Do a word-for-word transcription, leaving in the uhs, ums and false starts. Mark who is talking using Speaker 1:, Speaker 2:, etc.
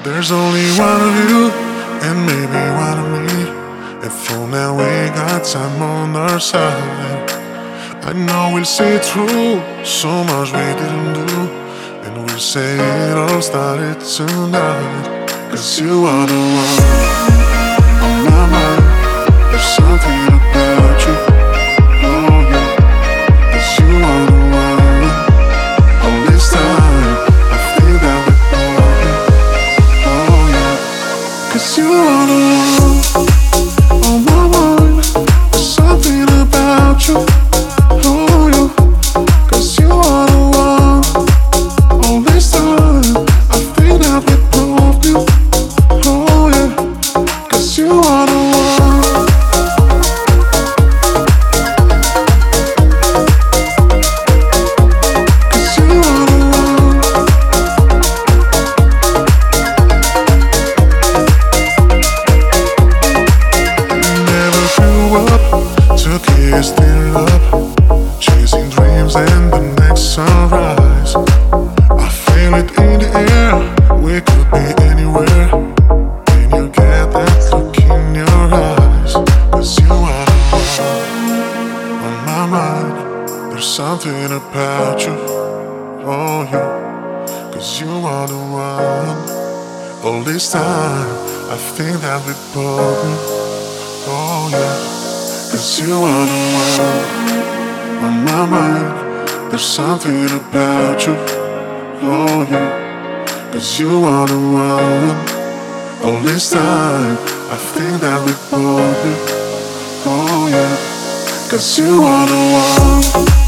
Speaker 1: There's only one of you, and maybe one of me. And for now we got time on our side. I know we'll see through so much we didn't do, and we'll say it all started tonight. Cause you are the one on my mind. There's something about you, oh yeah. Cause you are the one. All this time I think that we're broken, oh yeah. Cause you are the one on my mind. There's something about you, oh yeah. Cause you are the one. All this time I think that we're broken, oh yeah. Cause you are the one. Cause you are the one. Never grew up to kiss their love, chasing dreams and the next sunrise. I feel it in the air, we could be anywhere. When you get that look in your eyes, cause you are the one on my mind. There's something about you, oh yeah. Cause you are the one. All this time I think that we're broken, oh yeah. Cause you are the one on my mind. There's something about you, oh yeah. Cause you are the one. All this time I think that we're broken, oh yeah. Cause you are the one.